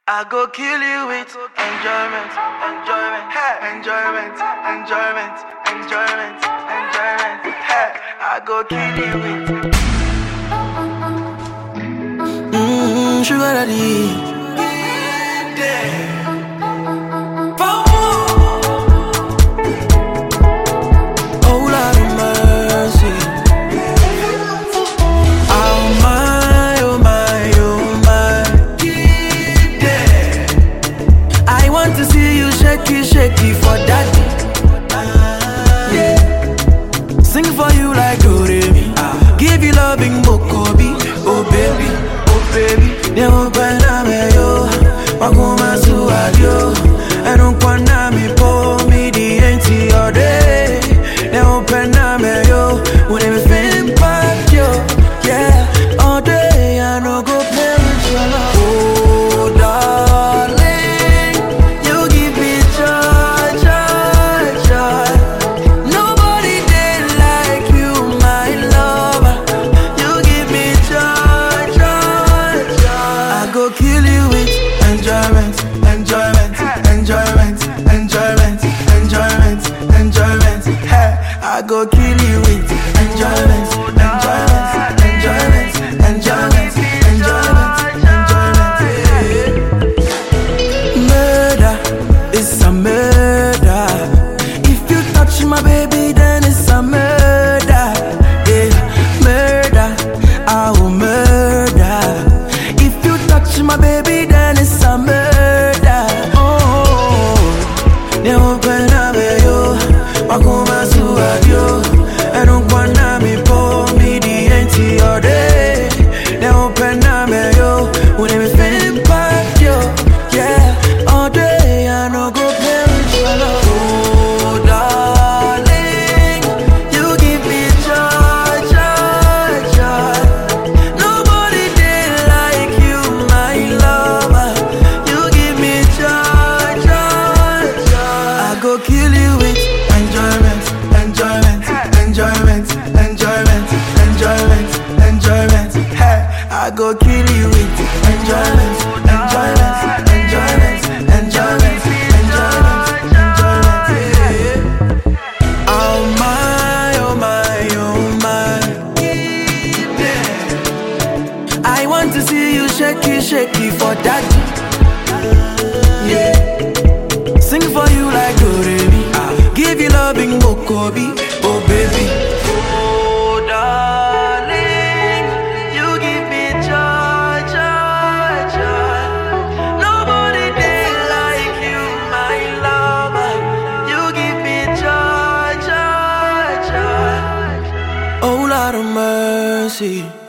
I go kill you with enjoyment, enjoyment, hey. Enjoyment, enjoyment, enjoyment, enjoyment, hey. I go kill you with sugar daddy. Oh Lord of mercy. Oh my, oh my, oh my. I want to see you shaky, shaky for daddy. Yeah. Sing for you like Doremi. Give you loving Mokobi. Oh baby, oh baby. They won't find me yo. Wakuma suadio. I don't want me po me the empty all day. They won't find me yo. When they feel bad yo. Yeah, all day I no go play with your love. Oh darling, you give me joy, joy, joy. Nobody did like you, my lover. You give me joy, joy, joy. I go kill you with enjoyment, enjoyment, enjoyment, enjoyment, enjoyment, enjoyment. Hey, I go kill you with enjoyment, enjoyment, enjoyment, enjoyment, enjoyment, enjoyment. Hey. Murder is a murder. If you touch my baby, then it's a murder. Yeah, murder, I will murder. If you touch my baby, then it's a murder. Oh, they open up yo, wakuma suadio. I don't wanna me pour me the empty all day. They open up yo, when they feel bad yo. Yeah, all day I no go play with your love. Oh darling, you give me joy, joy, joy. Nobody did like you, my lover. You give me joy, joy, joy. I go kill you with enjoyment, enjoyment, enjoyment, enjoyment, enjoyment, enjoyment. Hey, I go kill you with enjoyment, enjoyment, enjoyment, enjoyment, enjoyment, enjoyment. Hey. Oh my, oh my, oh my. I want to see you shaky, shaky for daddy. Yeah. Sing for you like Doremi. Give you loving Mokobi. Oh baby. Oh darling, you give me joy, joy, joy. Nobody did like you, my lover. You give me joy, joy, joy. Oh Lord of mercy.